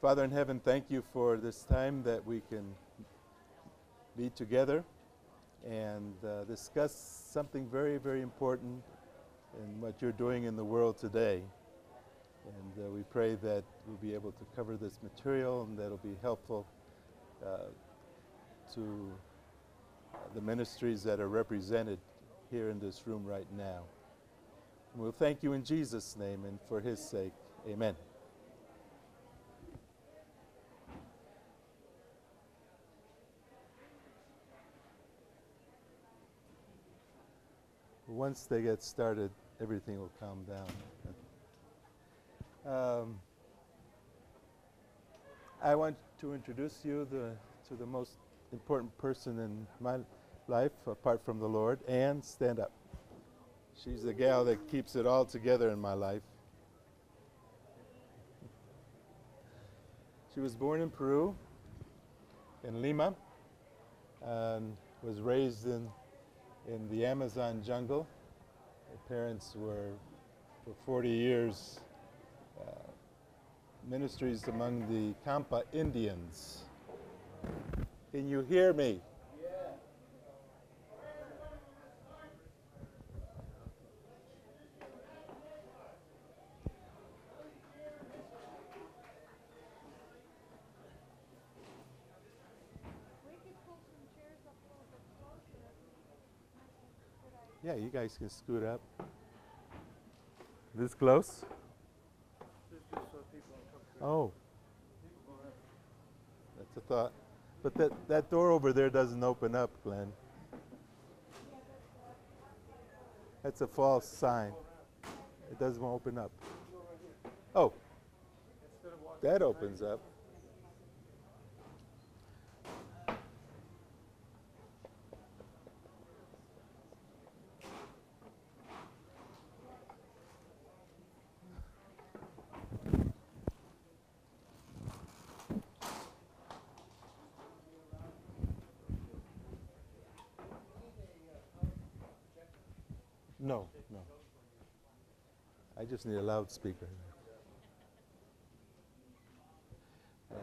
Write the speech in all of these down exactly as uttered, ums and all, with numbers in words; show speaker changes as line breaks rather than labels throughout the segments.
Father in heaven, thank you for this time that we can be together and uh, discuss something very, very important in what you're doing in the world today. And uh, we pray that we'll be able to cover this material and that it'll be helpful uh, to the ministries that are represented here in this room right now. And we'll thank you in Jesus' name and for his sake. Amen. Once they get started, everything will calm down. Um, I want to introduce you the, to the most important person in my life, apart from the Lord. Anne, stand up. She's the gal that keeps it all together in my life. She was born in Peru, in Lima, and was raised in in the Amazon jungle. Her parents were, for forty years, uh, ministries among the Campa Indians. Can you hear me? Yeah. Yeah, you guys can scoot up. This close? Oh. That's a thought. But that, that door over there doesn't open up, Glenn. That's a false sign. It doesn't open up. Oh. That opens up. No, no. I just need a loudspeaker. Yeah.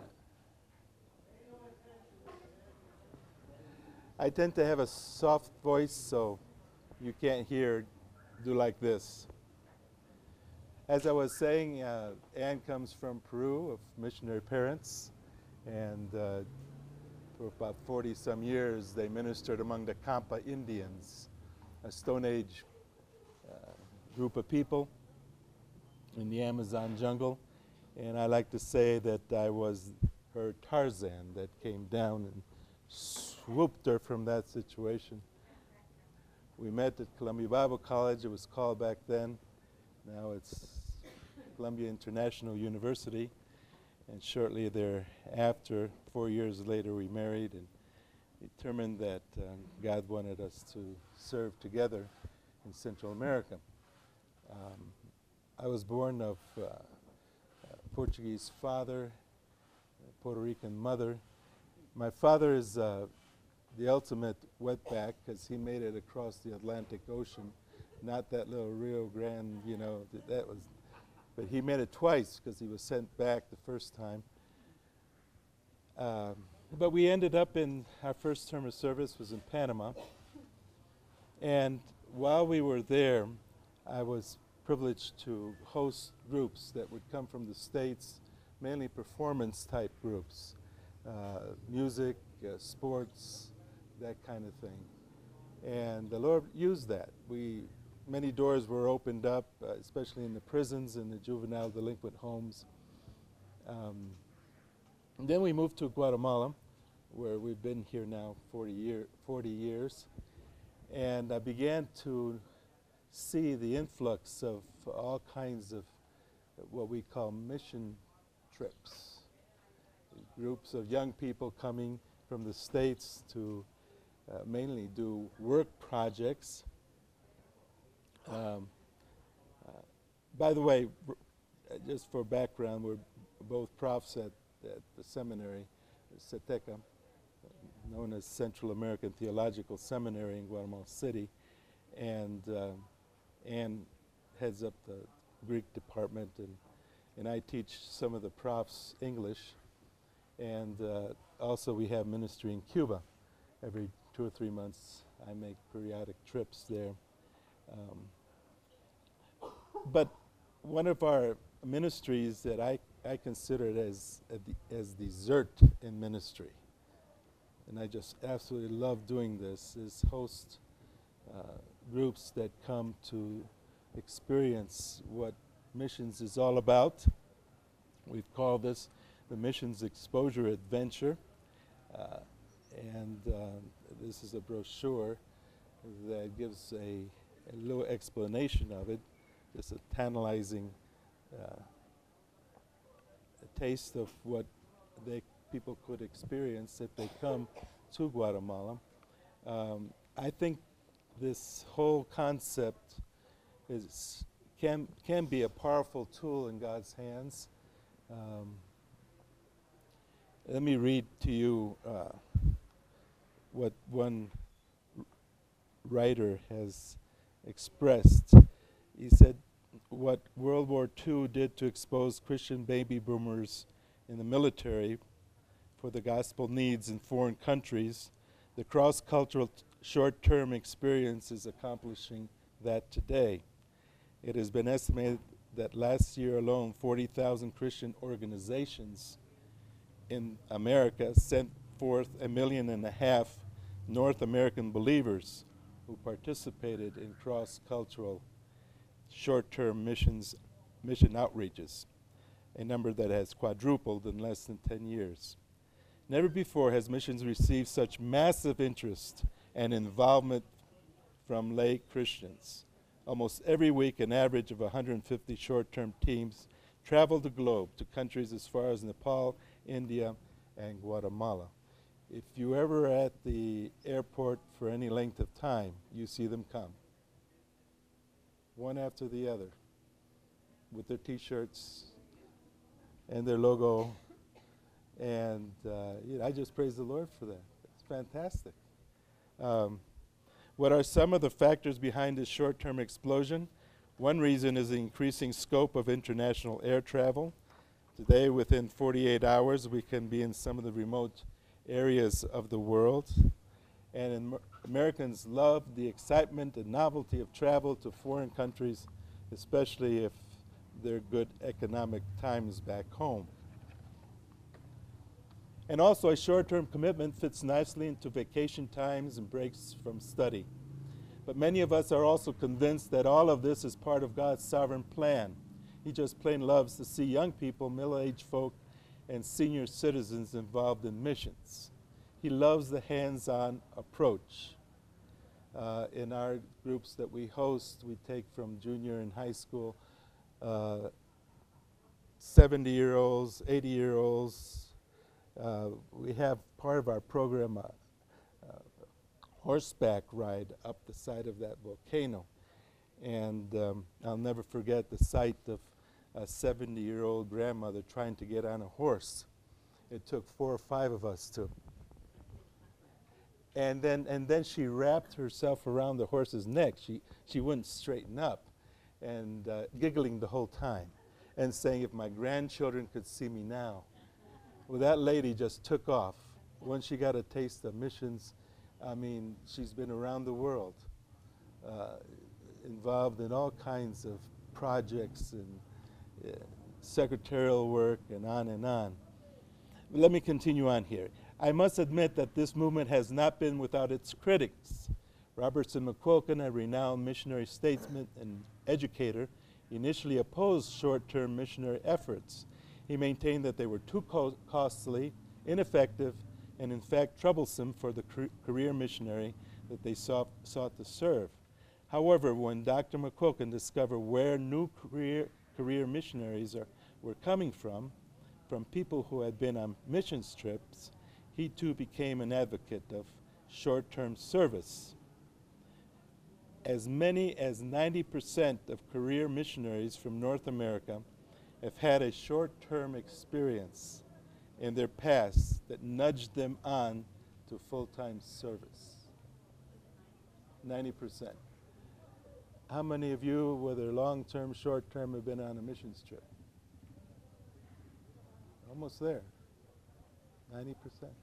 I tend to have a soft voice, so you can't hear, do like this. As I was saying, uh, Anne comes from Peru, of missionary parents, and uh, for about forty some years they ministered among the Campa Indians, a Stone Age uh, group of people in the Amazon jungle. And I like to say that I was her Tarzan that came down and swooped her from that situation. We met at Columbia Bible College. It was called back then. Now it's Columbia International University. And shortly thereafter, four years later, we married and determined that uh, God wanted us to serve together in Central America. Um, I was born of uh, a Portuguese father, a Puerto Rican mother. My father is uh, the ultimate wetback because he made it across the Atlantic Ocean, not that little Rio Grande, you know, th that was, but he made it twice because he was sent back the first time. Um, but we ended up in, our first term of service was in Panama. And while we were there, I was privileged to host groups that would come from the States, mainly performance type groups, uh, music, uh, sports, that kind of thing. And the Lord used that. We, many doors were opened up, uh, especially in the prisons and the juvenile delinquent homes. Um, and then we moved to Guatemala, where we've been here now forty, year, forty years. And I began to see the influx of all kinds of what we call mission trips. Groups of young people coming from the States to uh, mainly do work projects. Um, uh, by the way, r uh, just for background, we're both profs at, at the seminary, CETECA, known as Central American Theological Seminary in Guatemala City, and uh, Anne heads up the Greek department, and and I teach some of the profs English, and uh, also we have ministry in Cuba. Every two or three months I make periodic trips there. Um, but one of our ministries that I, I consider it as, uh, the, as dessert in ministry, and I just absolutely love doing this, is host uh, groups that come to experience what missions is all about. We've called this the Missions Exposure Adventure, uh, and uh, this is a brochure that gives a, a little explanation of it, just a tantalizing uh, a taste of what they people could experience if they come to Guatemala. Um, I think this whole concept is can can be a powerful tool in God's hands. Um, let me read to you uh, what one r- writer has expressed. He said, "What World War Two did to expose Christian baby boomers in the military for the gospel needs in foreign countries, the cross-cultural t- short-term experience is accomplishing that today. It has been estimated that last year alone, forty thousand Christian organizations in America sent forth a million and a half North American believers who participated in cross-cultural short-term missions, mission outreaches, a number that has quadrupled in less than ten years. Never before has missions received such massive interest and involvement from lay Christians. Almost every week, an average of one hundred fifty short-term teams travel the globe to countries as far as Nepal, India, and Guatemala. If you ever at the airport for any length of time, you see them come, one after the other, with their T-shirts and their logo. And uh, you know, I just praise the Lord for that. It's fantastic. Um, what are some of the factors behind this short-term explosion? One reason is the increasing scope of international air travel. Today, within forty-eight hours, we can be in some of the remote areas of the world. And Amer- Americans love the excitement and novelty of travel to foreign countries, especially if they're good economic times back home. And also, a short-term commitment fits nicely into vacation times and breaks from study. But many of us are also convinced that all of this is part of God's sovereign plan. He just plain loves to see young people, middle-aged folk, and senior citizens involved in missions. He loves the hands-on approach. Uh, in our groups that we host, we take from junior and high school, uh, seventy-year-olds, eighty-year-olds. Uh, we have part of our program, a, a horseback ride up the side of that volcano. And um, I'll never forget the sight of a seventy-year-old grandmother trying to get on a horse. It took four or five of us to. And then, and then she wrapped herself around the horse's neck. She, she wouldn't straighten up, and uh, giggling the whole time, and saying, "If my grandchildren could see me now." Well, that lady just took off. Once she got a taste of missions, I mean, she's been around the world, uh, involved in all kinds of projects and uh, secretarial work and on and on. Let me continue on here. I must admit that this movement has not been without its critics. Robertson McQuilkin, a renowned missionary statesman and educator, initially opposed short-term missionary efforts. He maintained that they were too co- costly, ineffective, and in fact troublesome for the car- career missionary that they sought, sought to serve. However, when Doctor McQuilkin discovered where new career, career missionaries are, were coming from, from people who had been on missions trips, he too became an advocate of short-term service. As many as ninety percent of career missionaries from North America have had a short-term experience in their past that nudged them on to full-time service. ninety percent. How many of you, whether long-term, short-term, have been on a missions trip? almost there, ninety percent.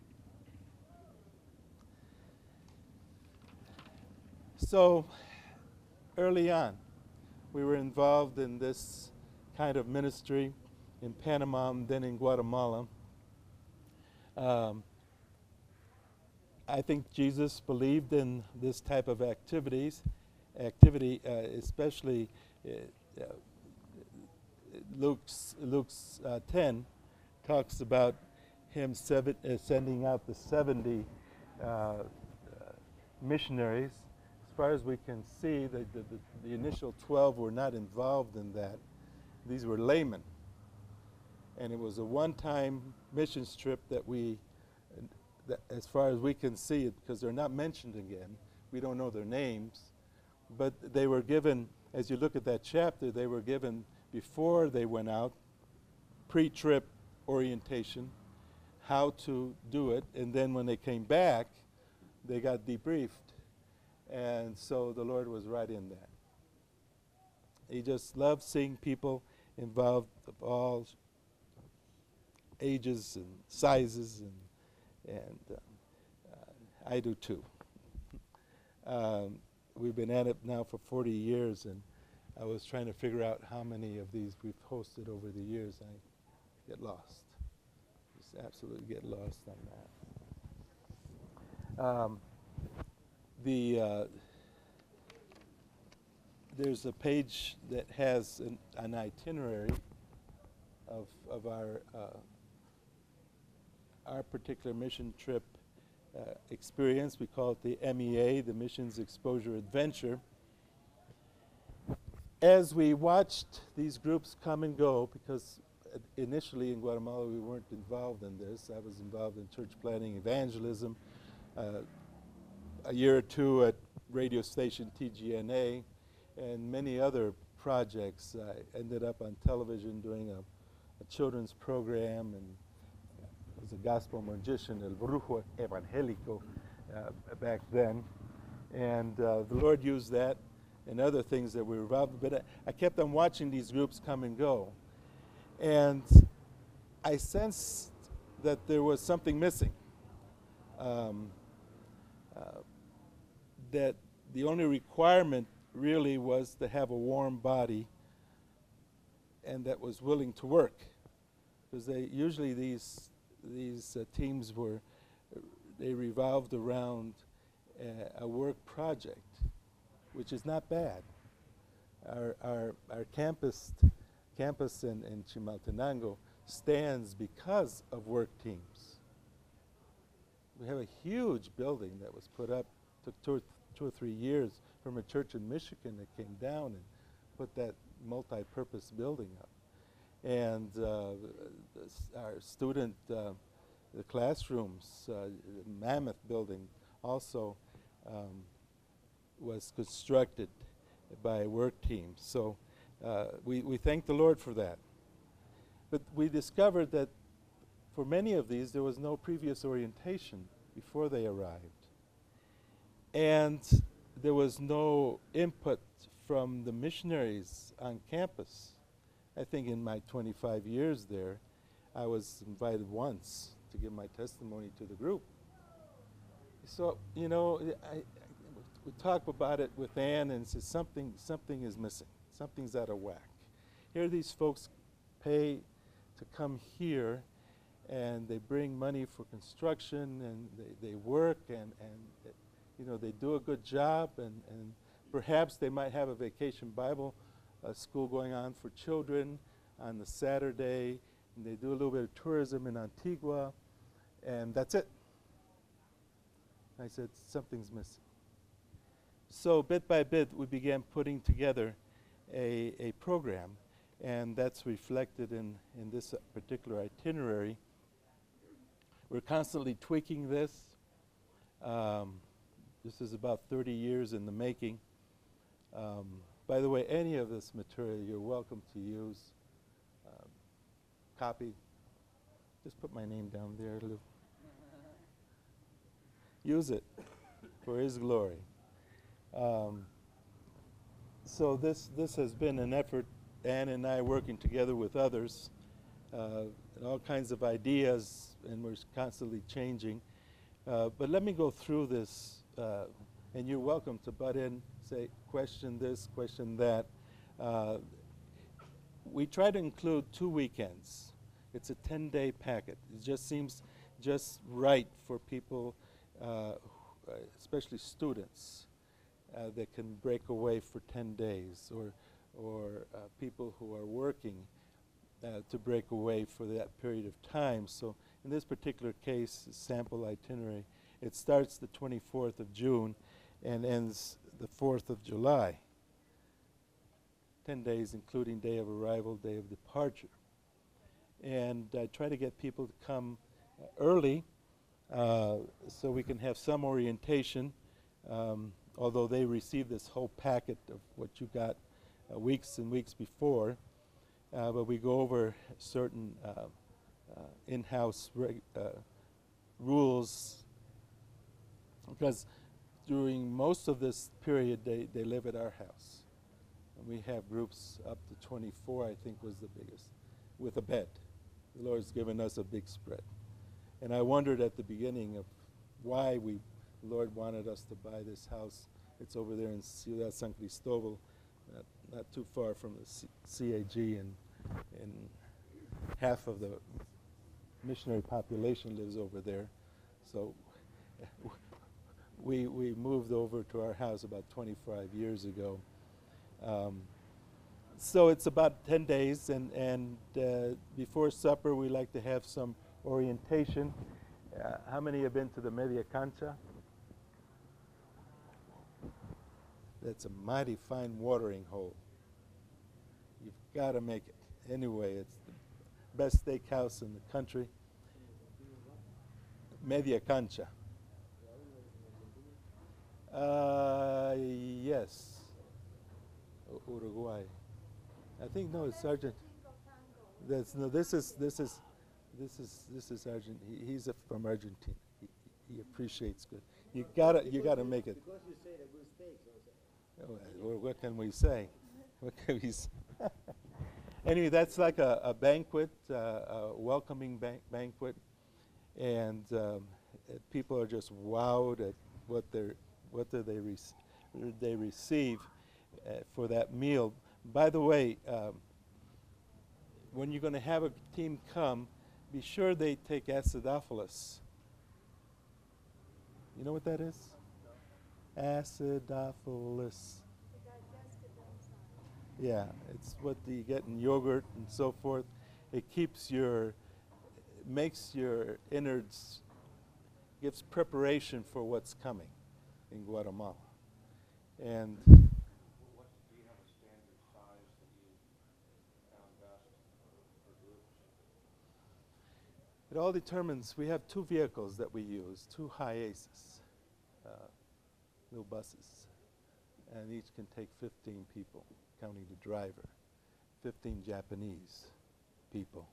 So early on, we were involved in this kind of ministry in Panama and then in Guatemala. Um, I think Jesus believed in this type of activities, activity, uh, especially uh, uh, Luke's, Luke's uh, ten talks about him seven, uh, sending out the seventy uh, uh, missionaries. As far as we can see, the, the, the, the initial twelve were not involved in that. These were laymen. And it was a one-time missions trip that we, that as far as we can see it, because they're not mentioned again, we don't know their names, but they were given, as you look at that chapter, they were given before they went out, pre-trip orientation, how to do it, and then when they came back, they got debriefed. And so the Lord was right in that. He just loved seeing people involved of all ages and sizes, and, and um, uh, I do too. um, we've been at it now for forty years, and I was trying to figure out how many of these we've hosted over the years. I get lost. Just absolutely get lost on that. Um, the uh, there's a page that has an, an itinerary of of our uh, our particular mission trip uh, experience. We call it the M E A, the Missions Exposure Adventure. As we watched these groups come and go, because uh, initially in Guatemala we weren't involved in this. I was involved in church planting, evangelism, uh, a year or two at radio station T G N A, and many other projects. I ended up on television doing a, a children's program, and was a gospel magician, El Brujo Evangelico, uh, back then. And uh, the Lord used that and other things that we were involved in. But I, I kept on watching these groups come and go. And I sensed that there was something missing. Um, uh, that the only requirement really was to have a warm body and that was willing to work. Because they usually these these uh, teams were, uh, they revolved around uh, a work project, which is not bad. Our, our, our campus, campus in, in Chimaltenango stands because of work teams. We have a huge building that was put up, took two or, th two or three years from a church in Michigan that came down and put that multi-purpose building up. And uh, our student, uh, the classrooms, uh, the Mammoth building also um, was constructed by work teams. So uh, we, we thank the Lord for that. But we discovered that for many of these, there was no previous orientation before they arrived. And there was no input from the missionaries on campus. I think in my twenty-five years there, I was invited once to give my testimony to the group. So, you know, I, I, we talk about it with Ann and says something, something is missing. Something's out of whack. Here these folks pay to come here, and they bring money for construction, and they, they work, and, and it, you know, they do a good job, and, and perhaps they might have a vacation Bible uh, school going on for children on the Saturday, and they do a little bit of tourism in Antigua, and that's it. I said, something's missing. So bit by bit, we began putting together a, a program, and that's reflected in, in this uh, particular itinerary. We're constantly tweaking this. Um, this is about thirty years in the making. Um, by the way, any of this material you're welcome to use. Um, copy. Just put my name down there, Lou. Use it for His glory. Um, so this, this has been an effort, Ann and I working together with others, uh, and all kinds of ideas, and we're constantly changing. Uh, but let me go through this, uh, and you're welcome to butt in, say, question this, question that. Uh, we try to include two weekends. It's a ten-day packet. It just seems just right for people, uh, especially students, uh, that can break away for ten days, or, or uh, people who are working uh, to break away for that period of time. So in this particular case, sample itinerary, it starts the twenty-fourth of June and ends the fourth of July. ten days, including day of arrival, day of departure. And I try to get people to come uh, early uh, so we can have some orientation, um, although they receive this whole packet of what you got uh, weeks and weeks before. Uh, but we go over certain uh, uh, in-house reg uh, rules, because during most of this period they, they live at our house. And we have groups up to twenty-four, I think was the biggest, with a bed. The Lord's given us a big spread. And I wondered at the beginning of why we, the Lord wanted us to buy this house. It's over there in Ciudad San Cristobal, not, not too far from the C CAG, and, and half of the missionary population lives over there. So we, we moved over to our house about twenty-five years ago. Um, so it's about ten days, and, and uh, before supper we like to have some orientation. Uh, how many have been to the Media Cancha? That's a mighty fine watering hole. You've got to make it. Anyway, it's the best steakhouse in the country. Media Cancha. Uh, yes. Uruguay. I think no, it's Argent. That's no. This is this is this is this is Argent. He, he's a, from Argentina. He, he appreciates good. You gotta you gotta make it.
Because you say the good steaks, also.
Oh, well, what can we say? What can we say? Anyway, that's like a, a banquet, uh, a welcoming ban banquet, and um, uh, people are just wowed at what they're what do they rec they receive uh, for that meal. By the way, um, when you're going to have a team come, be sure they take acidophilus. You know what that is? Acidophilus. Yeah, it's what you get in yogurt and so forth. It keeps your, it makes your innards, gives preparation for what's coming in Guatemala. And
what, do you have a standard size that you found best for groups?
it all determines, we have two vehicles that we use, two Hiaces, uh, little buses, and each can take fifteen people, counting the driver, fifteen Japanese people.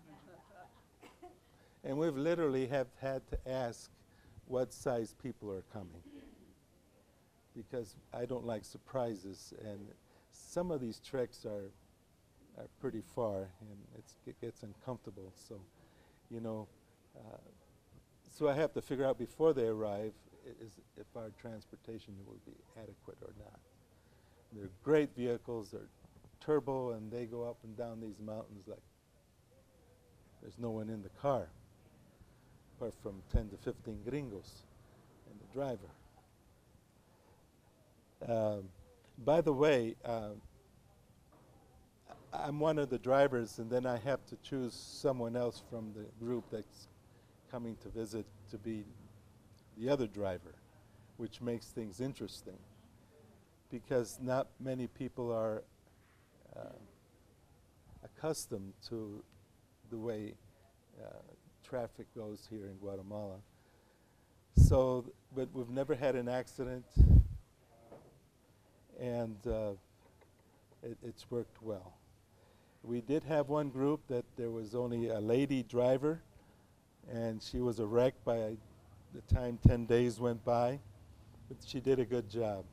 And we've literally have had to ask what size people are coming, because I don't like surprises, and some of these treks are are pretty far, and it's, it gets uncomfortable. So, you know, uh, so I have to figure out before they arrive i- is if our transportation will be adequate or not. They're great vehicles. They're turbo, and they go up and down these mountains like there's no one in the car, apart from ten to fifteen gringos and the driver. Um, by the way, um, I- I'm one of the drivers, and then I have to choose someone else from the group that's coming to visit to be the other driver, which makes things interesting, because not many people are uh, accustomed to the way uh, traffic goes here in Guatemala. So, th- but we've never had an accident, and uh, it, it's worked well. We did have one group that there was only a lady driver, and she was a wreck by the time ten days went by, but she did a good job.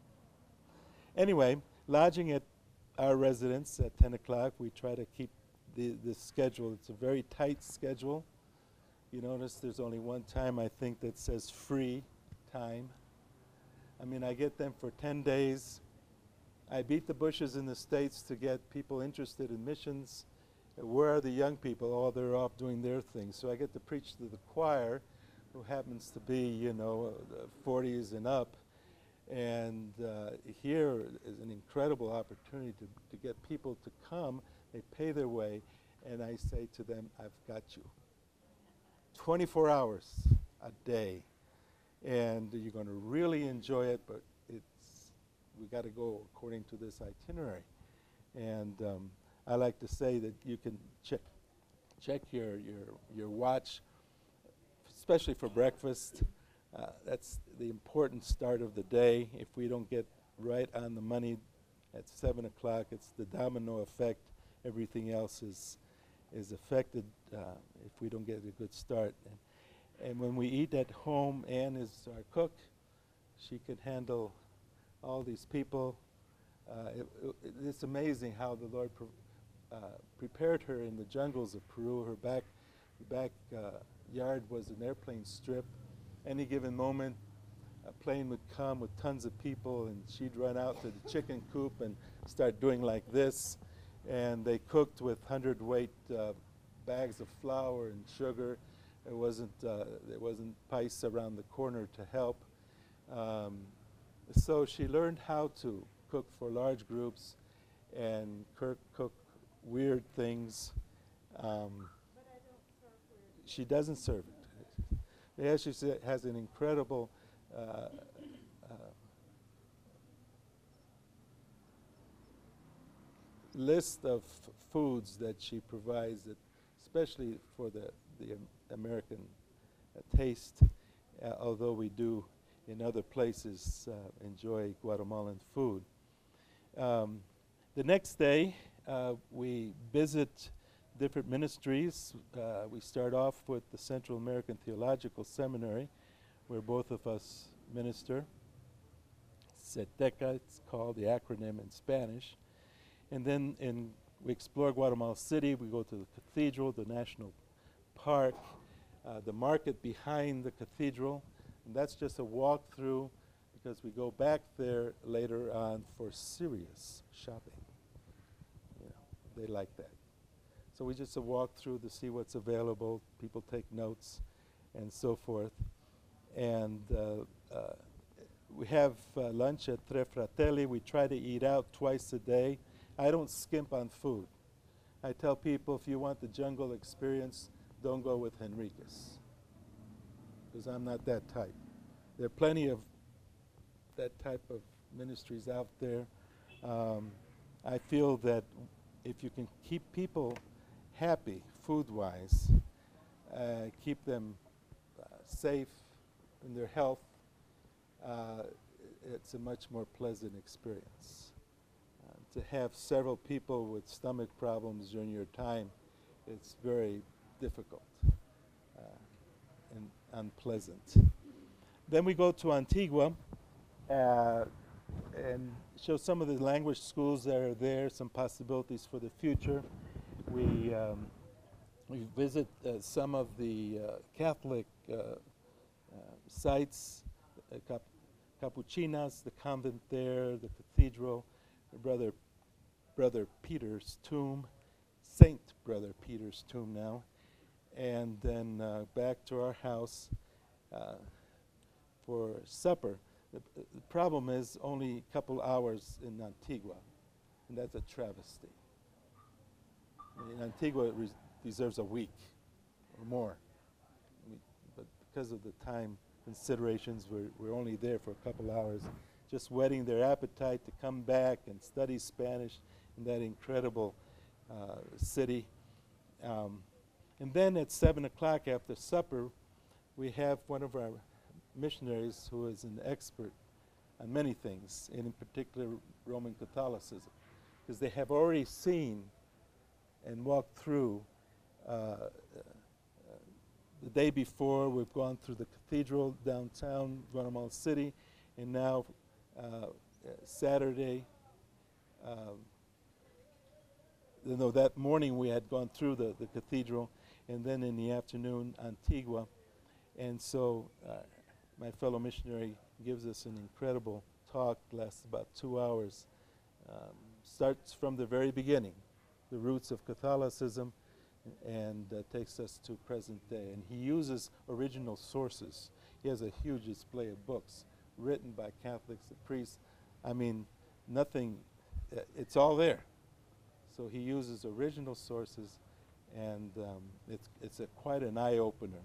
Anyway, lodging at our residence at ten o'clock, we try to keep the, the schedule. It's a very tight schedule. You notice there's only one time, I think, that says free time. I mean, I get them for ten days. I beat the bushes in the States to get people interested in missions. Uh, Where are the young people? Oh, they're off doing their thing. So I get to preach to the choir, who happens to be, you know, uh, the forties and up. And uh, here is an incredible opportunity to, to get people to come. They pay their way, and I say to them, I've got you. twenty-four hours a day. And you're going to really enjoy it, but it's we got to go according to this itinerary. And um, I like to say that you can check check your your your watch, especially for breakfast. Uh, that's the important start of the day. If we don't get right on the money at seven o'clock, it's the domino effect. Everything else is is affected uh, if we don't get a good start. And, and when we eat at home, Ann is our cook. She can handle all these people. Uh, it, it, it's amazing how the Lord pre uh, prepared her in the jungles of Peru. Her back, back uh, yard was an airplane strip. Any given moment, a plane would come with tons of people, and she'd run out to the chicken coop and start doing like this. And they cooked with hundred-weight uh, bags of flour and sugar. It wasn't uh, there wasn't pice around the corner to help. Um, so she learned how to cook for large groups and cook, cook weird things. Um, she doesn't serve it. Yeah, she sa- has an incredible uh, uh, list of f- foods that she provides, that especially for the, the um, American uh, taste, uh, although we do in other places uh, enjoy Guatemalan food. Um, the next day, uh, we visit different ministries. Uh, we start off with the Central American Theological Seminary, where both of us minister. CETECA, it's called, the acronym in Spanish. And then in, we explore Guatemala City. We go to the cathedral, the national park, uh, the market behind the cathedral. And that's just a walk-through, because we go back there later on for serious shopping. You know, they like that. So we just uh, walk through to see what's available. People take notes and so forth. And uh, uh, we have uh, lunch at Tre Fratelli. We try to eat out twice a day. I don't skimp on food. I tell people, if you want the jungle experience, don't go with Henriquez, because I'm not that type. There are plenty of that type of ministries out there. Um, I feel that if you can keep people happy food-wise, uh, keep them uh, safe in their health, uh, it's a much more pleasant experience. Uh, to have several people with stomach problems during your time, it's very difficult uh, and unpleasant. Then we go to Antigua uh, and show some of the language schools that are there, some possibilities for the future. We, um, we visit uh, some of the uh, Catholic uh, uh, sites, uh, Cap Capuchinas, the convent there, the cathedral, Brother, Brother Peter's tomb, Saint Brother Peter's tomb now, and then uh, back to our house uh, for supper. The, the problem is only a couple hours in Antigua, and that's a travesty. I mean, Antigua res deserves a week or more, we, but because of the time considerations, we're, we're only there for a couple hours, just whetting their appetite to come back and study Spanish in that incredible uh, city. Um, and then at seven o'clock after supper, we have one of our missionaries who is an expert on many things, and in particular Roman Catholicism, because they have already seen and walked through uh, uh, the day before. We've gone through the cathedral downtown Guatemala City, and now uh, Saturday, um, you know, that morning we had gone through the, the cathedral, and then in the afternoon, Antigua. And so uh, my fellow missionary gives us an incredible talk, lasts about two hours. Um, starts from the very beginning, the roots of Catholicism, and uh, takes us to present day. And he uses original sources. He has a huge display of books written by Catholics, the priests. I mean, nothing, uh, it's all there. So he uses original sources, and um, it's, it's a quite an eye-opener.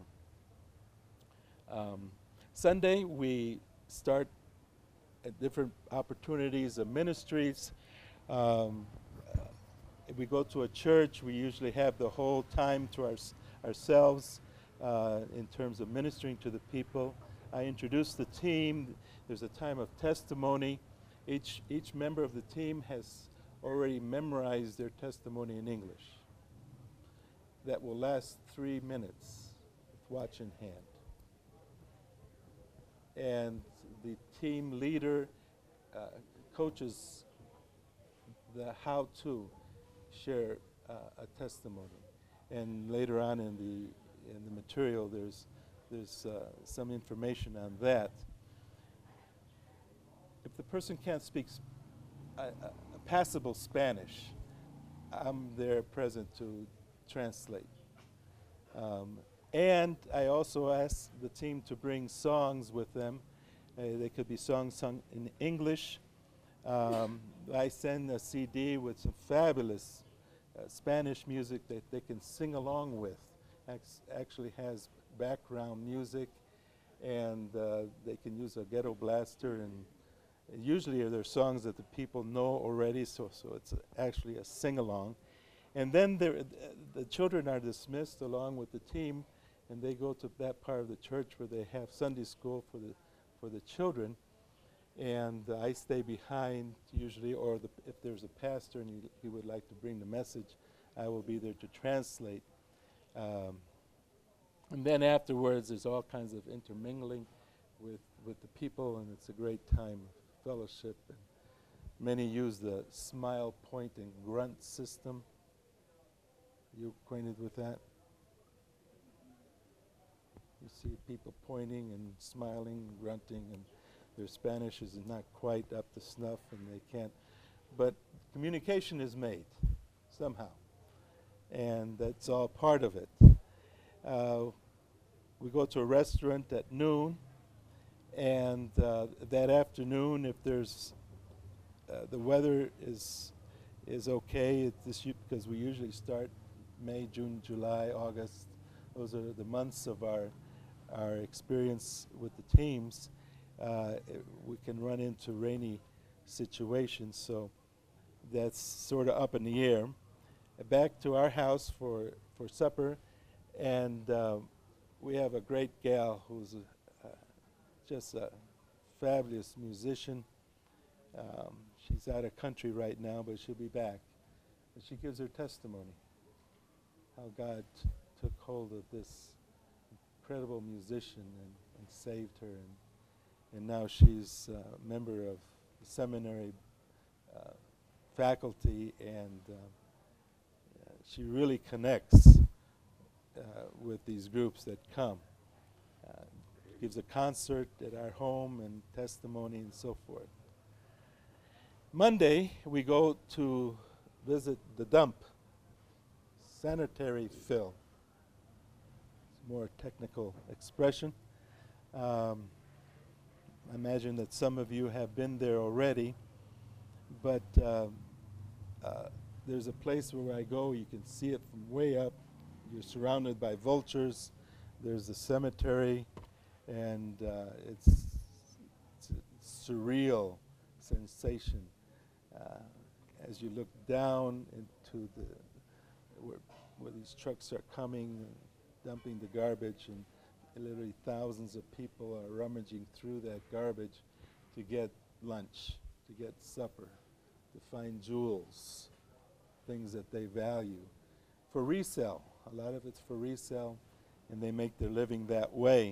Um, Sunday, we start at different opportunities of ministries. Um, uh, if we go to a church, we usually have the whole time to our, ourselves uh, in terms of ministering to the people. I introduce the team. There's a time of testimony. Each, each member of the team has already memorized their testimony in English. That will last three minutes with watch in hand. And the team leader uh, coaches the how to share uh, a testimony. And later on in the in the material, there's there's uh, some information on that. If the person can't speak sp a, a, a passable Spanish, I'm there present to translate. Um, and I also ask the team to bring songs with them. Uh, they could be songs sung in English. Um, I send a C D with some fabulous uh, Spanish music that they can sing along with. Act actually has background music, and uh, they can use a ghetto blaster, and usually they're songs that the people know already, so, so it's a, actually a sing-along. And then uh, the children are dismissed along with the team, and they go to that part of the church where they have Sunday school for the, for the children. And uh, I stay behind usually, or the, if there's a pastor and he, he would like to bring the message, I will be there to translate. Um, and then afterwards, there's all kinds of intermingling with, with the people, and it's a great time of fellowship. And many use the smile, point, and grunt system. You acquainted with that? You see people pointing and smiling and grunting, and their Spanish is not quite up to snuff, and they can't. But communication is made somehow, and that's all part of it. Uh, we go to a restaurant at noon, and uh, that afternoon, if there's uh, the weather is is okay, it's this because we usually start May, June, July, August. Those are the months of our our experience with the teams. Uh, it, we can run into rainy situations, so that's sort of up in the air. Uh, back to our house for, for supper, and uh, we have a great gal who's a, uh, just a fabulous musician. Um, she's out of country right now, but she'll be back. And she gives her testimony, how God t took hold of this incredible musician and, and saved her. And, And now she's a member of the seminary uh, faculty, and uh, uh, she really connects uh, with these groups that come. Uh, gives a concert at our home and testimony and so forth. Monday, we go to visit the dump, sanitary fill. It's a more technical expression. Um, I imagine that some of you have been there already, but uh, uh, there's a place where I go, you can see it from way up. You're surrounded by vultures. There's a cemetery, and uh, it's, it's a surreal sensation uh, as you look down into the where, where these trucks are coming, and dumping the garbage, and literally thousands of people are rummaging through that garbage to get lunch, to get supper, to find jewels, things that they value, for resale. A lot of it's for resale, and they make their living that way.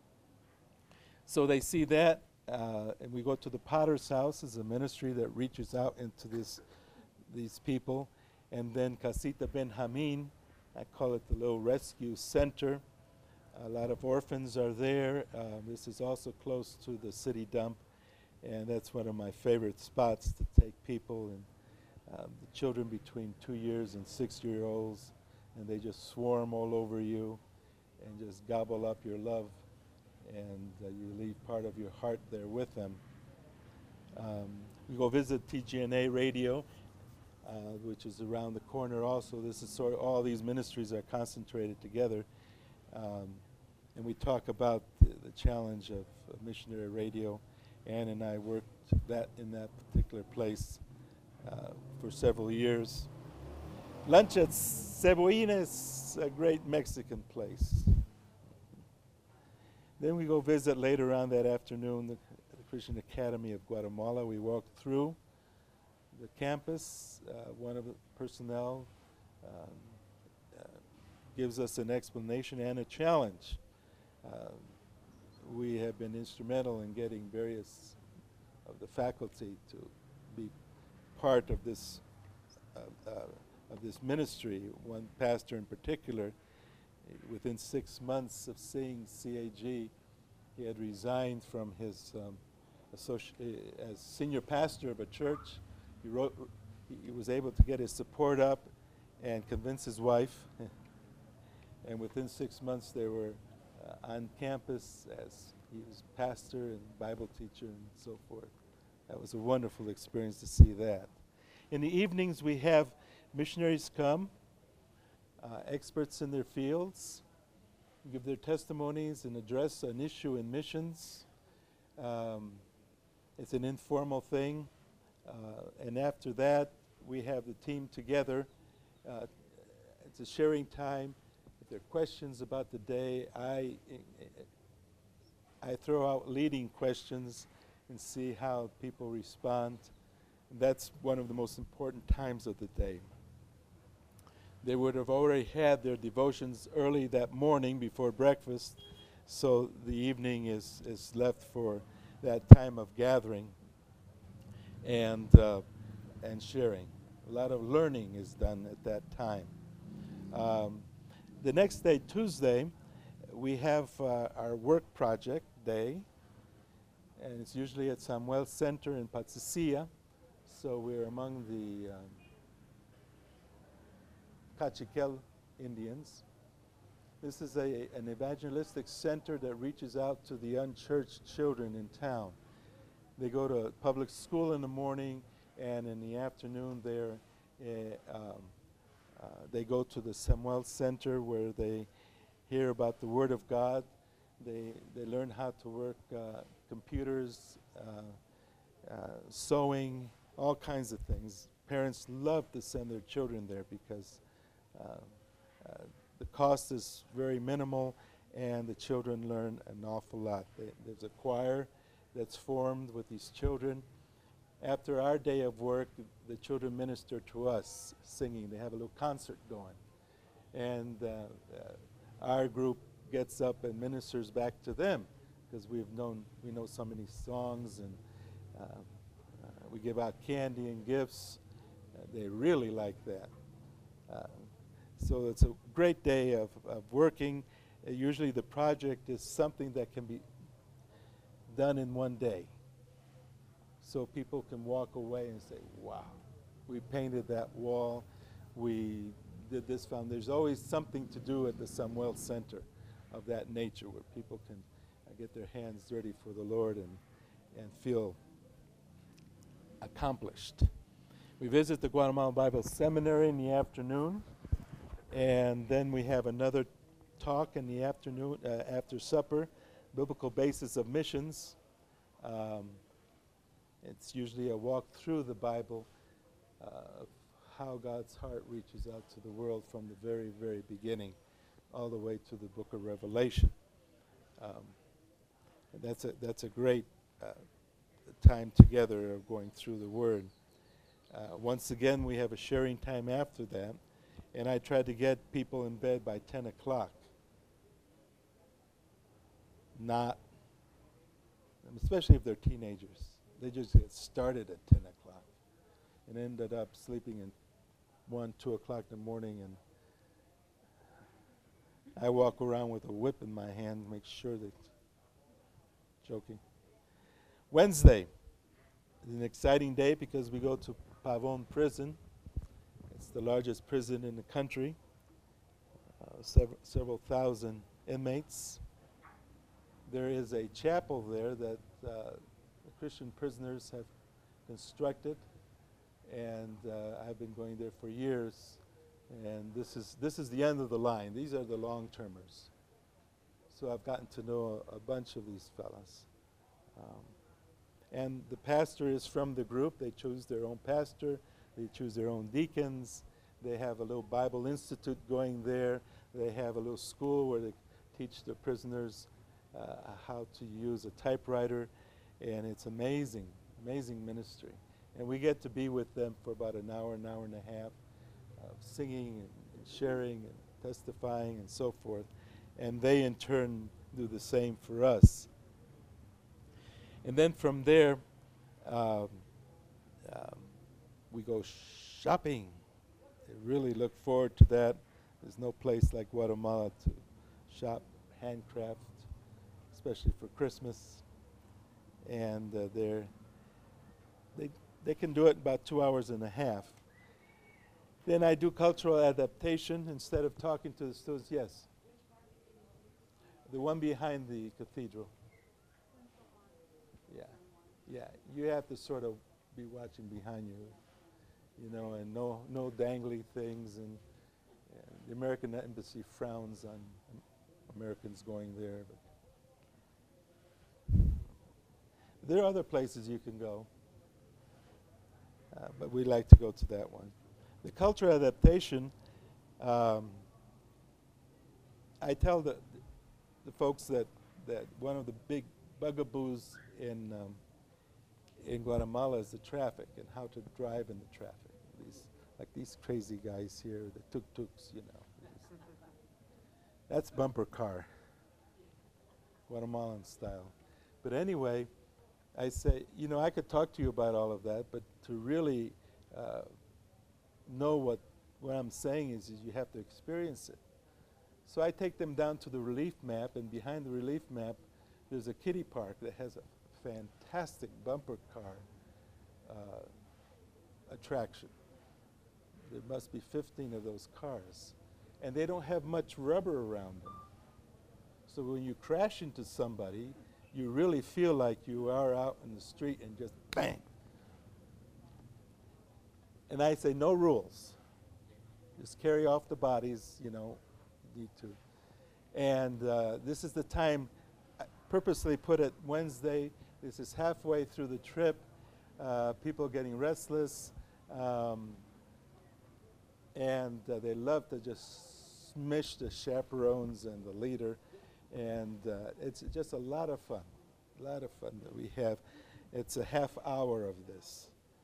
So they see that, uh, and we go to the Potter's House. It's a ministry that reaches out into this, these people, And then Casita Benjamin, I call it the little rescue center. A lot of orphans are there. Uh, this is also close to the city dump, and that's one of my favorite spots to take people, and um, the children between two years and six-year-olds, and they just swarm all over you and just gobble up your love, and uh, you leave part of your heart there with them. Um, we go visit T G N A Radio, uh, which is around the corner also. This is sort of, all these ministries are concentrated together. Um, and we talk about the, the challenge of, of missionary radio. Ann and I worked that in that particular place uh, for several years. Lunch at Cebollines, a great Mexican place. Then we go visit later on that afternoon the, the Christian Academy of Guatemala. We walk through the campus. Uh, one of the personnel um, uh, gives us an explanation and a challenge. Uh, we have been instrumental in getting various of the faculty to be part of this uh, uh, of this ministry. One pastor in particular, within six months of seeing C A G, he had resigned from his um, associ- uh, as senior pastor of a church. He wrote, he was able to get his support up and convince his wife. And within six months, they were uh, on campus as he was pastor and Bible teacher and so forth. That was a wonderful experience to see that. In the evenings, we have missionaries come, uh, experts in their fields, give their testimonies and address an issue in missions. Um, it's an informal thing. Uh, and after that, we have the team together. Uh, it's a sharing time. If there are questions about the day, I, I throw out leading questions and see how people respond. That's one of the most important times of the day. They would have already had their devotions early that morning before breakfast, so the evening is, is left for that time of gathering and, uh, and sharing. A lot of learning is done at that time. Um, the next day, Tuesday, we have uh, our work project day, and it's usually at Samuel Center in Patsisia. So we're among the um, Cachiquel Indians. This is a, an evangelistic center that reaches out to the unchurched children in town. They go to public school in the morning, and in the afternoon they're, uh, um, uh, they go to the Samuel Center where they hear about the Word of God. They, they learn how to work uh, computers, uh, uh, sewing, all kinds of things. Parents love to send their children there because uh, uh, the cost is very minimal and the children learn an awful lot. They, there's a choir that's formed with these children. After our day of work, the children minister to us singing. They have a little concert going. And uh, uh, our group gets up and ministers back to them because we've known, we know so many songs, and uh, uh, we give out candy and gifts. Uh, they really like that. Uh, so it's a great day of, of working. Uh, usually the project is something that can be done in one day. So people can walk away and say, wow, we painted that wall, we did this found. There's always something to do at the Samuel Center of that nature where people can uh, get their hands dirty for the Lord and, and feel accomplished. We visit the Guatemala Bible Seminary in the afternoon, and then we have another talk in the afternoon, uh, after supper, Biblical Basis of Missions. Um, it's usually a walk through the Bible uh, of how God's heart reaches out to the world from the very, very beginning all the way to the book of Revelation. Um, and that's a, that's a great uh, time together of going through the Word. Uh, once again, we have a sharing time after that, and I try to get people in bed by ten o'clock. Not, especially if they're teenagers. They just get started at ten o'clock and ended up sleeping in one, two o'clock in the morning, and I walk around with a whip in my hand to make sure that, joking. Wednesday is an exciting day because we go to Pavon Prison. It's the largest prison in the country, uh, several, several thousand inmates. There is a chapel there that uh, the Christian prisoners have constructed, and uh, I've been going there for years. And this is this is the end of the line. These are the long-termers. So I've gotten to know a, a bunch of these fellas. Um, and the pastor is from the group. They choose their own pastor. They choose their own deacons. They have a little Bible Institute going there. They have a little school where they teach the prisoners uh, how to use a typewriter. And it's amazing, amazing ministry. And we get to be with them for about an hour, an hour and a half, of singing and, and sharing and testifying and so forth. And they in turn do the same for us. And then from there, um, um, we go shopping. I really look forward to that. There's no place like Guatemala to shop handcraft, especially for Christmas. And uh, they're, they they can do it in about two hours and a half. Then I do cultural adaptation instead of talking to the students. Yes? The one behind the cathedral. Yeah, yeah. You have to sort of be watching behind you, you know, and no no dangly things. And, and the American Embassy frowns on um, Americans going there. But there are other places you can go, uh, but we like to go to that one. The cultural adaptation, um, I tell the, the folks that, that one of the big bugaboos in, um, in Guatemala is the traffic and how to drive in the traffic. These, like these crazy guys here, the tuk-tuks, you know. That's bumper car, Guatemalan style. But anyway, I say, you know, I could talk to you about all of that, but to really uh, know what, what I'm saying is, is you have to experience it. So I take them down to the relief map, and behind the relief map, there's a kiddie park that has a fantastic bumper car uh, attraction. There must be fifteen of those cars. And they don't have much rubber around them. So when you crash into somebody, you really feel like you are out in the street and just bang. And I say, no rules. Just carry off the bodies, you know, need to. And uh, this is the time, I purposely put it Wednesday. This is halfway through the trip. Uh, people getting restless. Um, and uh, they love to just smish the chaperones and the leader. And uh, it's just a lot of fun, a lot of fun that we have. It's a half hour of this.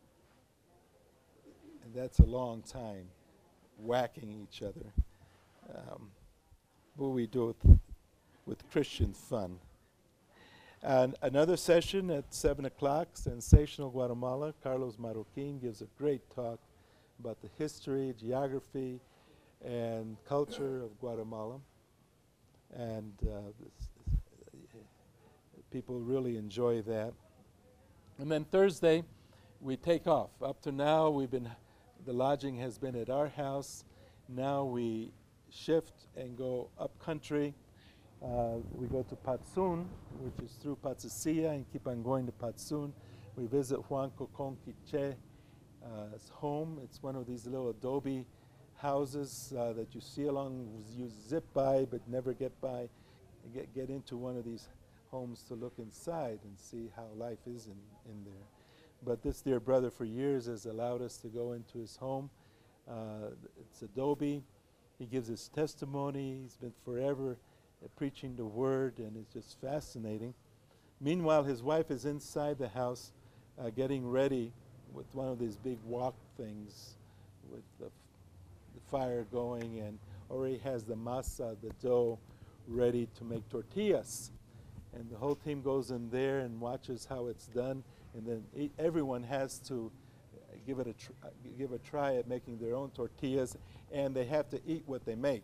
And that's a long time, whacking each other. Um, but we do it with Christian fun. And another session at seven o'clock, Sensational Guatemala. Carlos Marroquin gives a great talk about the history, geography, and culture of Guatemala. And uh, this, this, people really enjoy that. And then Thursday, we take off. Up to now, we've been, the lodging has been at our house. Now we shift and go up country. Uh, we go to Patsun, which is through Patsicilla, and keep on going to Patsun. We visit Juan Cocon Quiche's home. It's one of these little adobe houses uh, that you see along, you zip by but never get by. You get, get into one of these homes to look inside and see how life is in, in there. But this dear brother for years has allowed us to go into his home. Uh, it's adobe. He gives his testimony. He's been forever uh, preaching the word, and it's just fascinating. Meanwhile, his wife is inside the house uh, getting ready with one of these big wok things with the, f the fire going, and already has the masa, the dough, ready to make tortillas. And the whole team goes in there and watches how it's done, and then e everyone has to give it a tr- uh, give a try at making their own tortillas, and they have to eat what they make.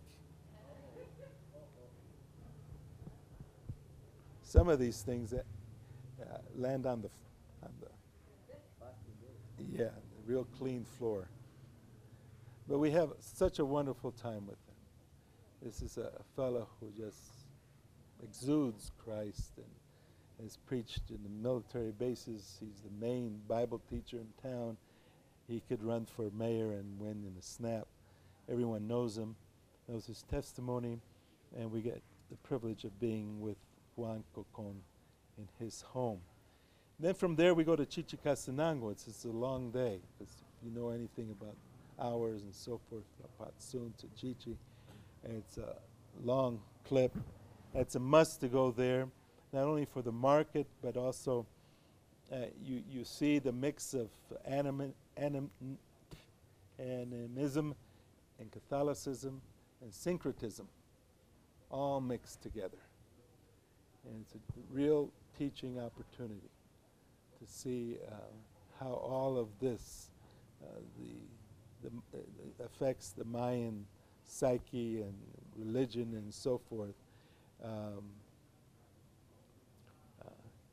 Some of these things that uh, land on the f- on the yeah, the real clean floor. But we have such a wonderful time with them. This is a, a fellow who just exudes Christ and has preached in the military bases. He's the main Bible teacher in town. He could run for mayor and win in a snap. Everyone knows him, knows his testimony, and we get the privilege of being with Juan Cocon in his home. Then from there we go to Chichicastenango. It's, it's a long day, because if you know anything about hours and so forth, Patsun to Chichi, and it's a long clip. It's a must to go there, not only for the market, but also uh, you, you see the mix of anim, anim, animism and Catholicism and syncretism all mixed together. And it's a real teaching opportunity to see uh, how all of this uh, the, the, uh, affects the Mayan psyche and religion and so forth. Um, uh,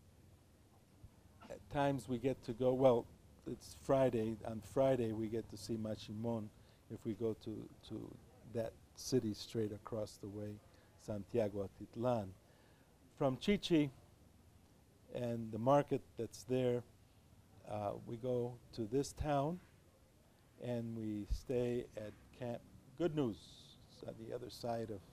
at times we get to go, well, it's Friday. On Friday we get to see Machimon if we go to, to that city straight across the way, Santiago Atitlan. From Chichi and the market that's there, uh, we go to this town and we stay at Camp Good News. It's on the other side of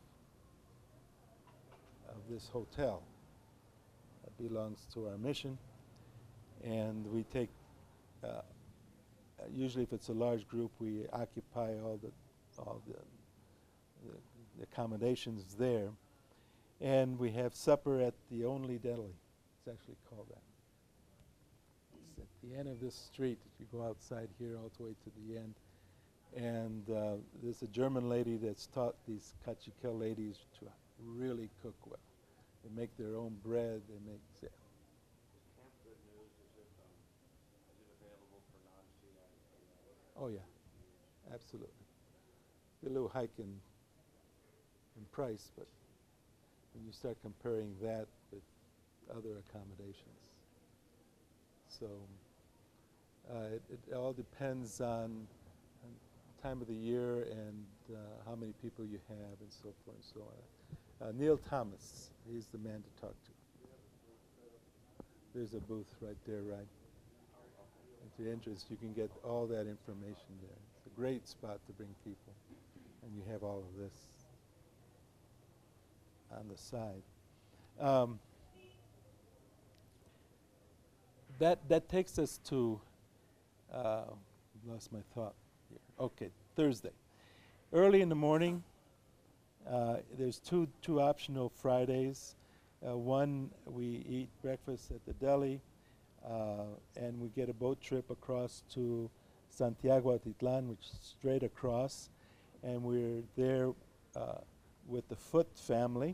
of this hotel that belongs to our mission, and we take uh, uh, usually if it's a large group we occupy all the all the, the, the accommodations there, and we have supper at the only deli. It's actually called that. It's at the end of this street. You go outside here all the way to the end, and uh, there's a German lady that's taught these Cachiquel ladies to really cook well. They make their own bread. They make. Yeah.
Camp Good News, is it, um, is it available for non-C I A?
Oh yeah, absolutely. A little hike in in price, but when you start comparing that with other accommodations, so uh, it, it all depends on, on time of the year and uh, how many people you have and so forth and so on. Uh, Neil Thomas, he's the man to talk to. There's a booth right there, right? If you're interested, you can get all that information there. It's a great spot to bring people, and you have all of this on the side. Um, that that takes us to. Uh, lost my thought here. Okay, Thursday, early in the morning. Uh, there's two two optional Fridays. Uh, one, we eat breakfast at the deli, uh, and we get a boat trip across to Santiago Atitlan, which is straight across, and we're there uh, with the Foot family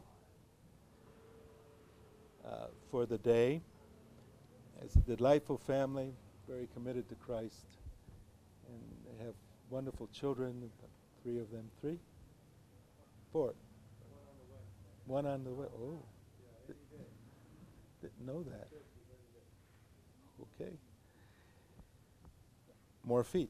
uh, for the day. It's a delightful family, very committed to Christ, and they have wonderful children, three of them, three? Four. One on the way. Oh. Did, didn't know that. Okay. More feet.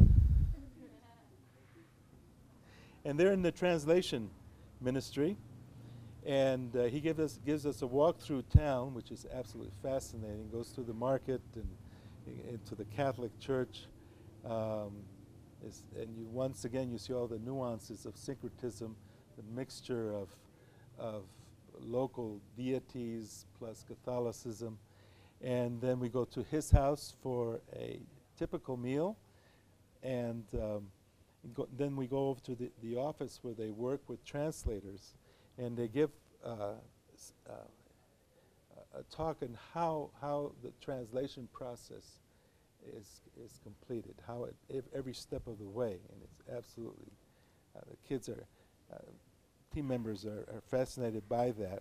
And they're in the translation ministry. And uh, he gives us, gives us a walk through town, which is absolutely fascinating. Goes through the market and i- into the Catholic Church. Um, is, and you, once again, you see all the nuances of syncretism, the mixture of, of local deities plus Catholicism. And then we go to his house for a typical meal. And um, go, then we go over to the, the office where they work with translators. And they give uh, s- uh, a talk on how, how the translation process is, is completed, how it, ev every step of the way. And it's absolutely, uh, the kids are, uh, team members are, are fascinated by that.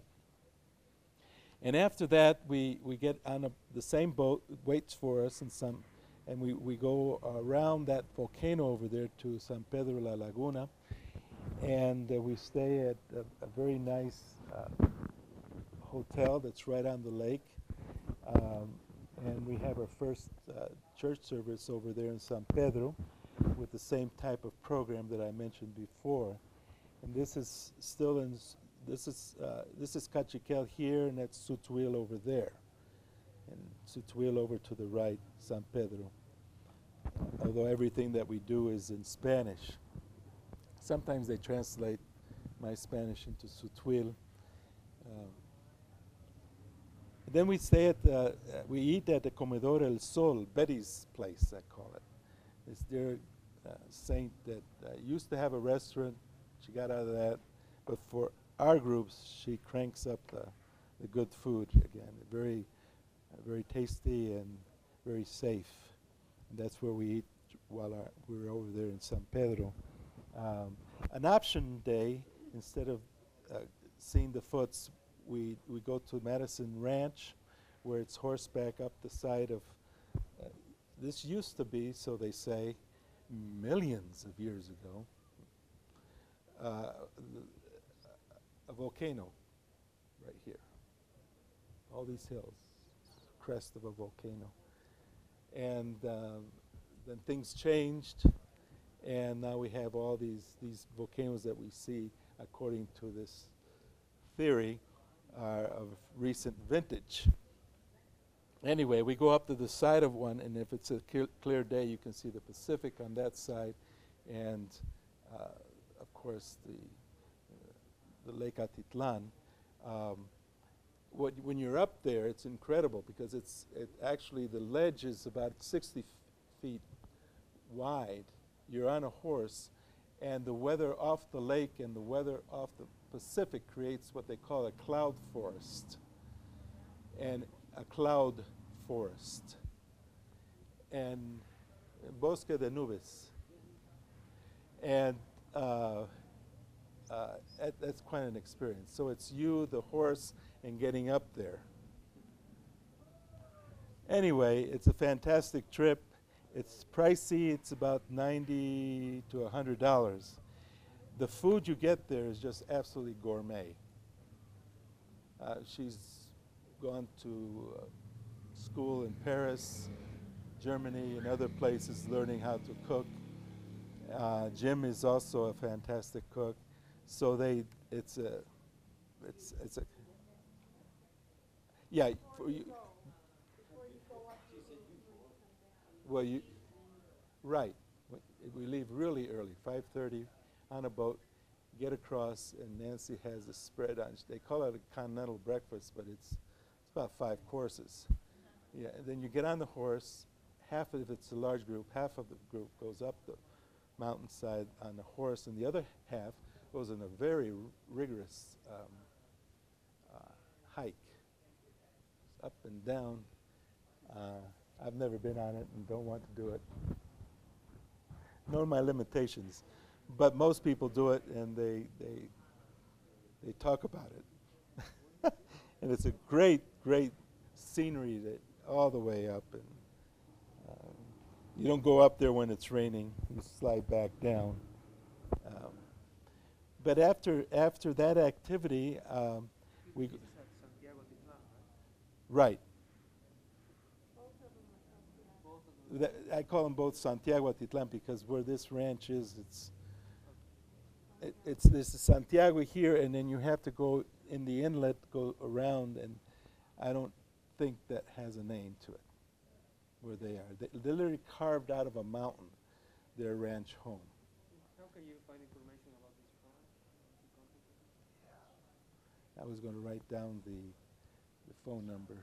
And after that, we, we get on a, the same boat, it waits for us in some, and we, we go around that volcano over there to San Pedro La Laguna, and uh, we stay at a, a very nice uh, hotel that's right on the lake, um, and we have our first uh, church service over there in San Pedro with the same type of program that I mentioned before. And this is still in, s- this is, uh, this is Cachiquel here, and that's Sutuil over there. And Sutuil over to the right, San Pedro. Although everything that we do is in Spanish. Sometimes they translate my Spanish into Sutuil. Um, then we stay at, the, uh, we eat at the Comedor El Sol, Betty's place, I call it. It's their uh, saint that uh, used to have a restaurant. She got out of that. But for our groups, she cranks up the, the good food again. Very, uh, very tasty and very safe. And that's where we eat while our, we're over there in San Pedro. Um, an option day, instead of uh, seeing the foots, we, we go to Madison Ranch, where it's horseback up the side of, uh, this used to be, so they say, millions of years ago, uh, a volcano right here. All these hills, crest of a volcano. And um, then things changed, and now we have all these, these volcanoes that we see, according to this theory, are of recent vintage. Anyway, we go up to the side of one, and if it's a clear, clear day, you can see the Pacific on that side, and uh, of course the, uh, the Lake Atitlan. Um, what, when you're up there, it's incredible because it's it actually the ledge is about sixty f feet wide. You're on a horse, and the weather off the lake and the weather off the Pacific creates what they call a cloud forest. And a cloud forest. And Bosque de Nubes. And uh, uh, that, that's quite an experience. So it's you, the horse, and getting up there. Anyway, it's a fantastic trip. It's pricey. It's about ninety to a hundred dollars. The food you get there is just absolutely gourmet. Uh, she's gone to uh, school in Paris, Germany, and other places learning how to cook. Uh, Jim is also a fantastic cook. So they, it's a, it's, it's a, yeah, for you, well, you, right. We, we leave really early, five thirty, on a boat, get across, and Nancy has a spread on. They call it a continental breakfast, but it's, it's about five courses. Yeah, and then you get on the horse. Half of, if it's a large group, half of the group goes up the mountainside on the horse, and the other half goes on a very r rigorous um, uh, hike, up and down. Uh, I've never been on it and don't want to do it. Know my limitations, but most people do it, and they they they talk about it. And it's a great, great scenery that all the way up, and um, you don't go up there when it's raining. You slide back down. Um, but after after that activity, um, we g- right. That, I call them both Santiago Atitlan because where this ranch is, it's it, it's this is Santiago here, and then you have to go in the inlet, go around, and I don't think that has a name to it where they are. They, they're literally carved out of a mountain, their ranch home.
How can you find information about this program?
I was going to write down the, the phone number.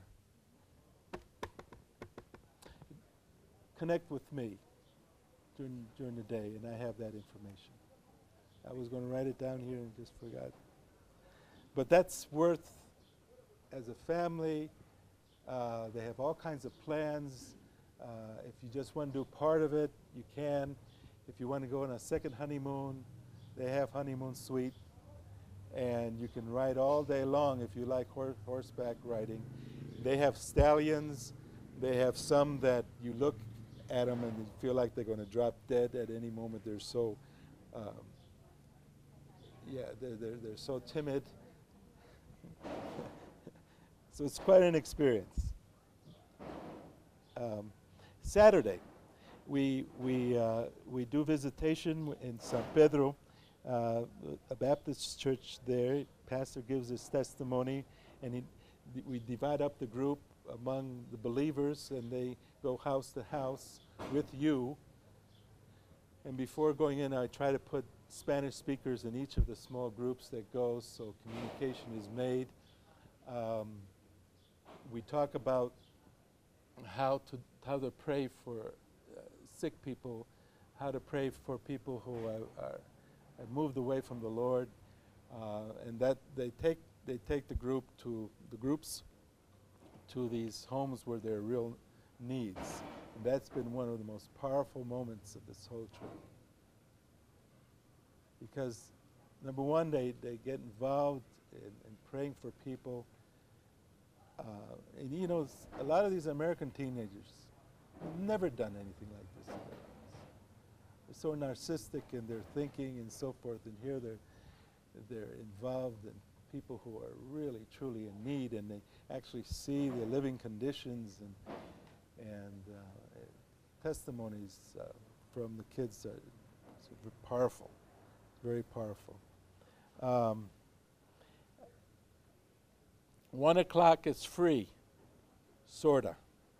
Connect with me during, during the day, and I have that information. I was going to write it down here and just forgot. But that's worth, as a family, uh, they have all kinds of plans. Uh, if you just want to do part of it, you can. If you want to go on a second honeymoon, they have honeymoon suite. And you can ride all day long if you like hor horseback riding. They have stallions. They have some that you look at them and they feel like they're going to drop dead at any moment. They're so, um, yeah, they're, they're, they're so timid. So it's quite an experience. Um, Saturday, we, we, uh, we do visitation in San Pedro, uh, a Baptist church there. Pastor gives his testimony, and he, we divide up the group among the believers, and they go house to house with you. And before going in, I try to put Spanish speakers in each of the small groups that goes, so communication is made. Um, we talk about how to how to pray for uh, sick people, how to pray for people who are, are have moved away from the Lord, uh, and that they take they take the group to the groups to these homes where there are real needs. And that's been one of the most powerful moments of this whole trip. Because number one, they, they get involved in, in praying for people. Uh, and you know, s- a lot of these American teenagers have never done anything like this in their lives. They're so narcissistic in their thinking and so forth, and here they're, they're involved in people who are really, truly in need, and they actually see the living conditions, and, and uh, testimonies uh, from the kids are sort of powerful, very powerful. Um, one o'clock is free, sorta.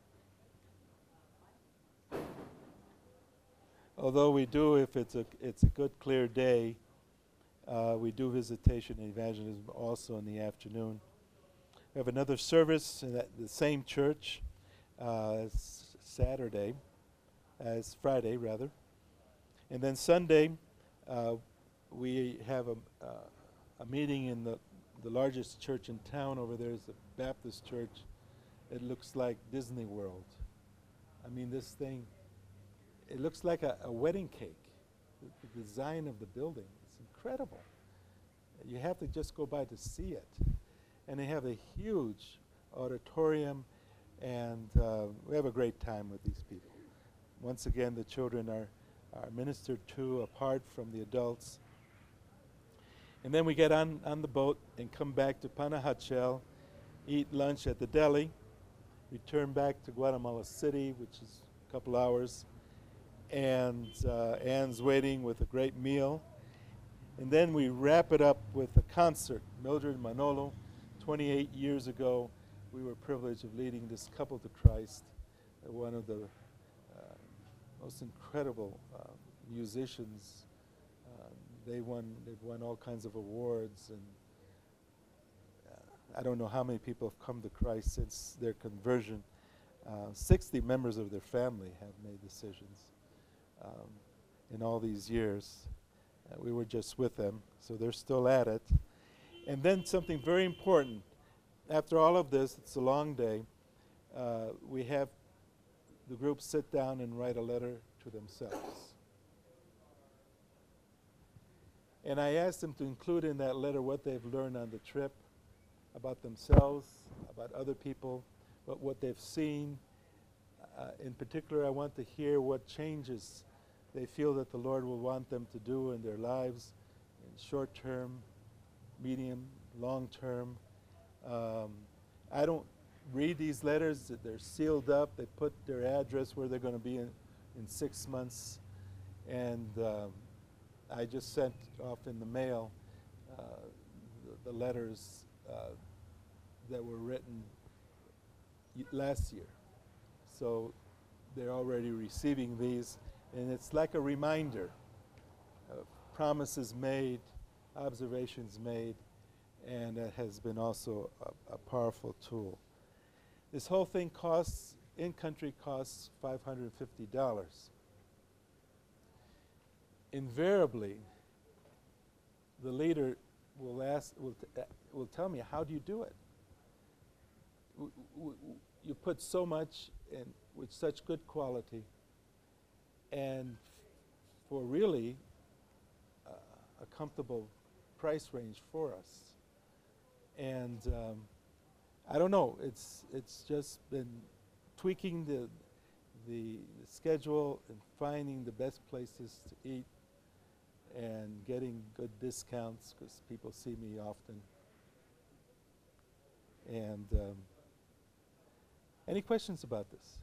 Although we do, if it's a it's a good clear day, uh, we do visitation and evangelism also in the afternoon. We have another service in that, the same church uh, as Saturday, as Friday rather, and then Sunday uh, we have a uh, a meeting in the the largest church in town over there is a Baptist church. It looks like Disney World. I mean, this thing, it looks like a, a wedding cake. The, the design of the building is incredible. You have to just go by to see it. And they have a huge auditorium, and uh, we have a great time with these people. Once again, the children are, are ministered to apart from the adults. And then we get on, on the boat and come back to Panajachel, eat lunch at the deli, return back to Guatemala City, which is a couple hours, and uh, Anne's waiting with a great meal. And then we wrap it up with a concert. Mildred Manolo, twenty-eight years ago, we were privileged of leading this couple to Christ, uh, one of the uh, most incredible uh, musicians. Uh, they won, they've won all kinds of awards, and uh, I don't know how many people have come to Christ since their conversion. Uh, sixty members of their family have made decisions um, in all these years. Uh, we were just with them, so they're still at it. And then something very important. After all of this, it's a long day. Uh, we have the group sit down and write a letter to themselves. And I asked them to include in that letter what they've learned on the trip about themselves, about other people, but what they've seen. Uh, in particular, I want to hear what changes they feel that the Lord will want them to do in their lives, in short term, medium, long term. Um, I don't read these letters. They're sealed up. They put their address where they're going to be in, in six months. And um, I just sent off in the mail uh, the, the letters uh, that were written y- last year. So they're already receiving these, and it's like a reminder of promises made, observations made, and it has been also a, a powerful tool. This whole thing costs, in-country costs five hundred fifty dollars. Invariably, the leader will ask, will, t- uh, will tell me, how do you do it? W- w- w- you put so much in with such good quality, and f- for really uh, a comfortable price range for us. And um, I don't know, it's it's just been tweaking the the, the schedule and finding the best places to eat and getting good discounts because people see me often. And um, any questions about this?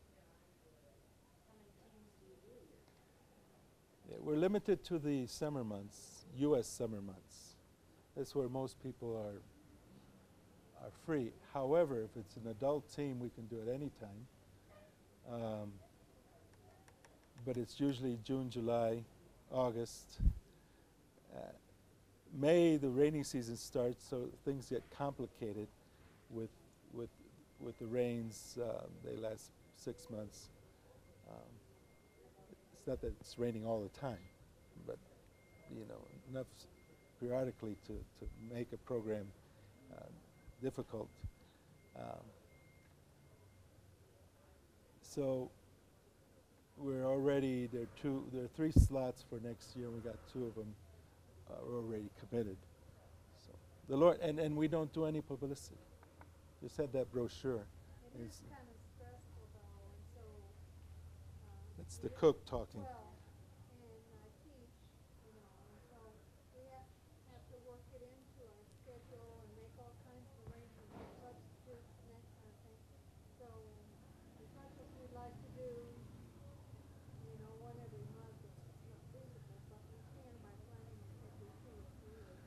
Yeah, we're limited to the summer months, U S summer months. That's where most people are are free. However, if it's an adult team, we can do it anytime. Um, but it's usually June, July, August. Uh, May, the rainy season starts, so things get complicated with with with the rains. Uh, they last six months. Um, it's not that it's raining all the time, but you know, enough s- periodically to, to make a program uh, difficult. Um, so we're already there. Are two, there are three slots for next year. We got two of them uh, are already committed. So the Lord, and, and we don't do any publicity. Just had that brochure.
It is
It's-
kind of stressful though, and so, um,
That's the cook talking.
well, and I teach, you know, and so we have, have to work it into our schedule and make all kinds of arrangements for substitutes and that kind of thing. So, as much as we'd like to do, you know, one every month, it's not feasible, but we can by planning every two or three or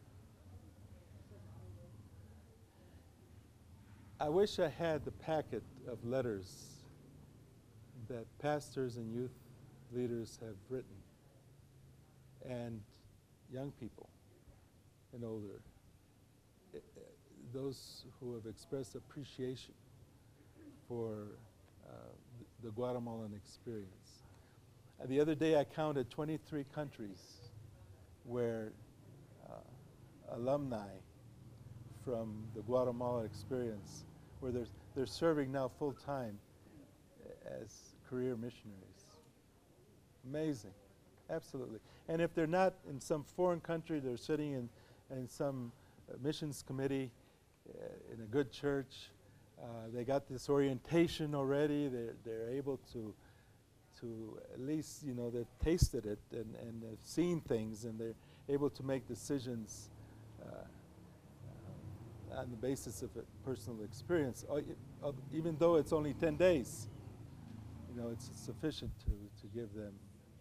I wish I had the packet of letters that pastors and youth leaders have written, and young people and older, eh, eh, those who have expressed appreciation for uh, th- the Guatemalan experience. Uh, the other day I counted twenty-three countries where uh, alumni from the Guatemala experience, where they're, they're serving now full time as career missionaries. Amazing, absolutely. And if they're not in some foreign country, they're sitting in, in some uh, missions committee uh, in a good church. Uh, they got this orientation already. They're, they're able to, to at least, you know, they've tasted it and, and they've seen things and they're able to make decisions uh, on the basis of a personal experience, uh, uh, even though it's only ten days. You know, it's sufficient to, to give them.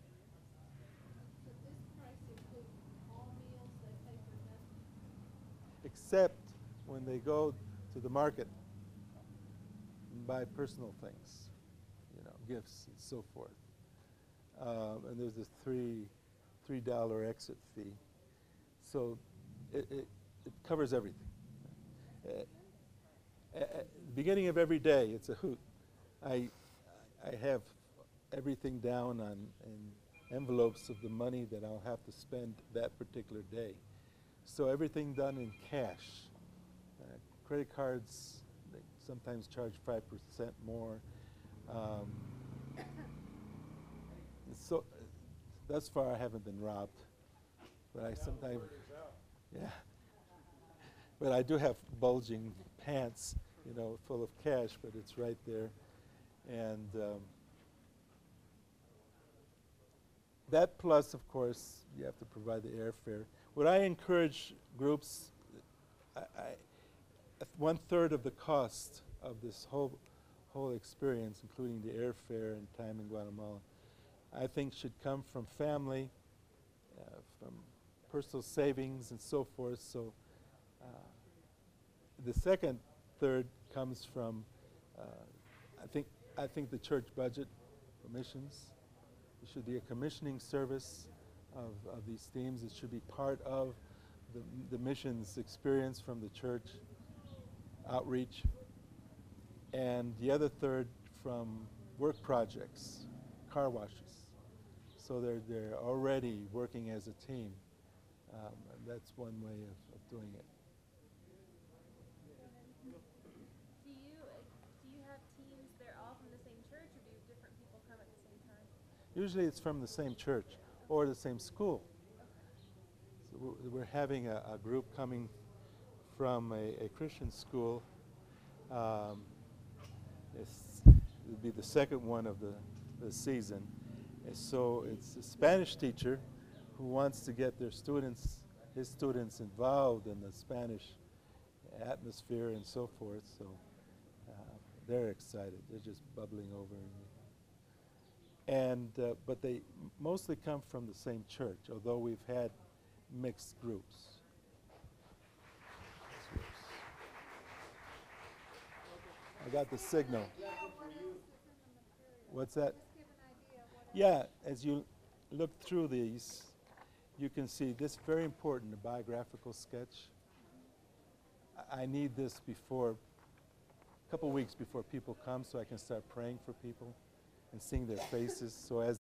So this price includes all meals, they pay for nothing?
Except when they go to the market and buy personal things, you know, gifts and so forth. Um, and there's a three, three dollar exit fee. So it, it, it covers everything. Uh, at the beginning of every day, it's a hoot. I, I have everything down on in envelopes of the money that I'll have to spend that particular day. So everything done in cash. Uh, credit cards, they sometimes charge five percent more. Um, so thus far, I haven't been robbed, but I sometimes, yeah. But I do have bulging pants, you know, full of cash, but it's right there. And um, that plus, of course, you have to provide the airfare. What I encourage groups, I, I, one third of the cost of this whole whole experience, including the airfare and time in Guatemala, I think should come from family, uh, from personal savings and so forth. So uh, the second third comes from, uh, I think, I think the church budget for missions. It should be a commissioning service of, of these themes. It should be part of the, the missions experience from the church outreach. And the other third from work projects, car washes. So they're, they're already working as a team. Um, and that's one way of, of doing it.
Do you uh, do you have teams? They're all from the same church, or do different people come at the same time?
Usually it's from the same church or the same school. So we're, we're having a, a group coming from a, a Christian school. Um, it's, it'll be the second one of the, the season. And so it's a Spanish teacher who wants to get their students, his students involved in the Spanish atmosphere and so forth. So uh, they're excited. They're just bubbling over. And uh, but they mostly come from the same church, although we've had mixed groups. I got the signal. What's that? Yeah, as you look through these, you can see this very important, a biographical sketch. I I need this before, a couple weeks before people come, so I can start praying for people and seeing their faces. So as